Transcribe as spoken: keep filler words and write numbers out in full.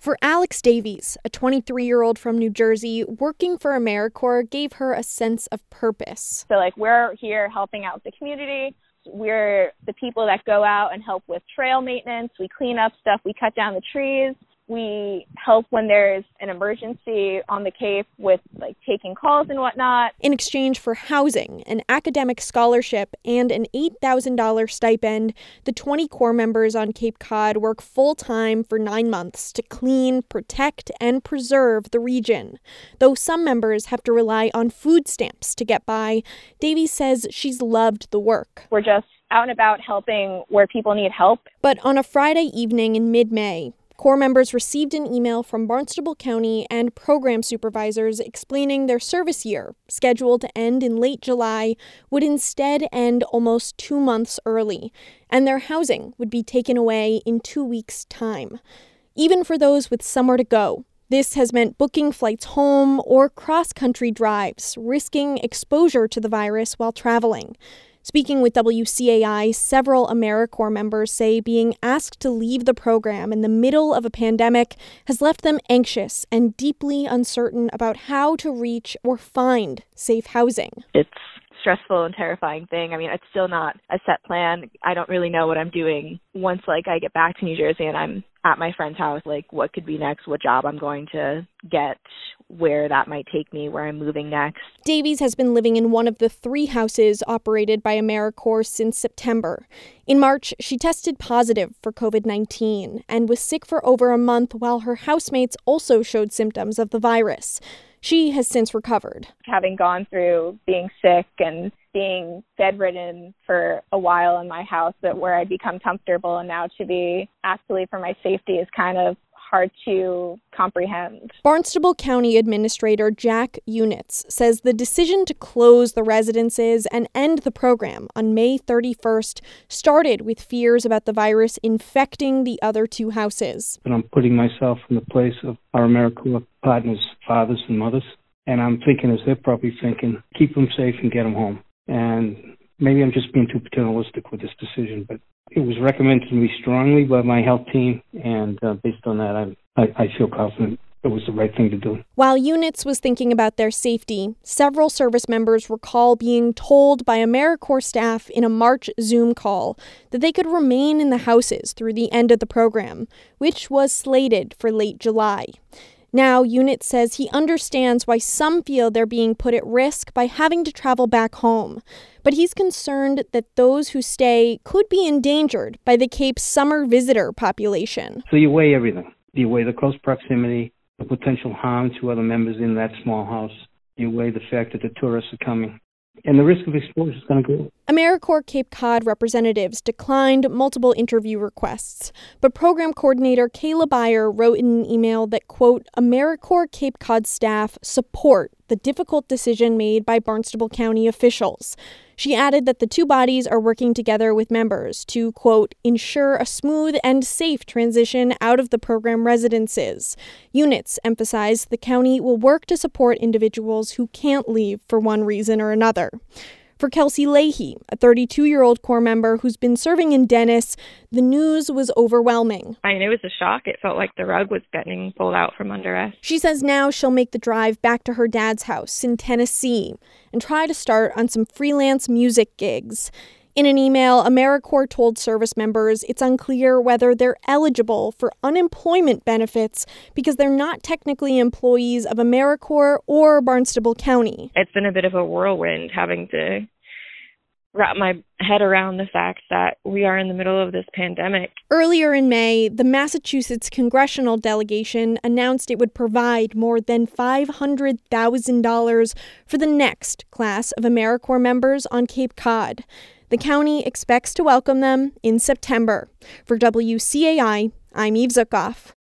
For Alex Davies, a twenty-three-year-old from New Jersey, working for AmeriCorps gave her a sense of purpose. So, like, we're here helping out the community. We're the people that go out and help with trail maintenance. We clean up stuff. We cut down the trees. We help when there's an emergency on the Cape with, like, taking calls and whatnot. In exchange for housing, an academic scholarship, and an eight thousand dollars stipend, the twenty Corps members on Cape Cod work full-time for nine months to clean, protect, and preserve the region. Though some members have to rely on food stamps to get by, Davies says she's loved the work. We're just out and about helping where people need help. But on a Friday evening in mid-May, Corps members received an email from Barnstable County and program supervisors explaining their service year, scheduled to end in late July, would instead end almost two months early, and their housing would be taken away in two weeks' time. Even for those with somewhere to go, this has meant booking flights home or cross-country drives, risking exposure to the virus while traveling. Speaking with W C A I, several AmeriCorps members say being asked to leave the program in the middle of a pandemic has left them anxious and deeply uncertain about how to reach or find safe housing. It's a stressful and terrifying thing. I mean, it's still not a set plan. I don't really know what I'm doing once, like, I get back to New Jersey and I'm at my friend's house, like, what could be next, what job I'm going to get, where that might take me, where I'm moving next. Davies has been living in one of the three houses operated by AmeriCorps since September. In March, she tested positive for covid nineteen and was sick for over a month while her housemates also showed symptoms of the virus. She has since recovered. Having gone through being sick and being bedridden for a while in my house, that where I'd become comfortable, and now to be asked to leave for my safety is kind of hard to comprehend. Barnstable County Administrator Jack Unitz says the decision to close the residences and end the program on May thirty-first started with fears about the virus infecting the other two houses. And I'm putting myself in the place of our AmeriCorps partners, fathers and mothers, and I'm thinking as they're probably thinking, keep them safe and get them home. And maybe I'm just being too paternalistic with this decision, but it was recommended to me strongly by my health team, and uh, based on that, I, I, I feel confident it was the right thing to do. While Unitz was thinking about their safety, several service members recall being told by AmeriCorps staff in a March Zoom call that they could remain in the houses through the end of the program, which was slated for late July. Now, Unitz says he understands why some feel they're being put at risk by having to travel back home. But he's concerned that those who stay could be endangered by the Cape's summer visitor population. So you weigh everything. You weigh the close proximity, the potential harm to other members in that small house. You weigh the fact that the tourists are coming. And the risk of exposure is going to grow. AmeriCorps Cape Cod representatives declined multiple interview requests, but program coordinator Kayla Beyer wrote in an email that, quote, AmeriCorps Cape Cod staff support the difficult decision made by Barnstable County officials. She added that the two bodies are working together with members to, quote, ensure a smooth and safe transition out of the program residences. Unitz emphasized the county will work to support individuals who can't leave for one reason or another. For Kelsey Leahy, a thirty-two-year-old Corps member who's been serving in Dennis, the news was overwhelming. I mean, it was a shock. It felt like the rug was getting pulled out from under us. She says now she'll make the drive back to her dad's house in Tennessee and try to start on some freelance music gigs. In an email, AmeriCorps told service members it's unclear whether they're eligible for unemployment benefits because they're not technically employees of AmeriCorps or Barnstable County. It's been a bit of a whirlwind having to wrap my head around the fact that we are in the middle of this pandemic. Earlier in May, the Massachusetts congressional delegation announced it would provide more than five hundred thousand dollars for the next class of AmeriCorps members on Cape Cod. The county expects to welcome them in September. For W C A I, I'm Eve Zukoff.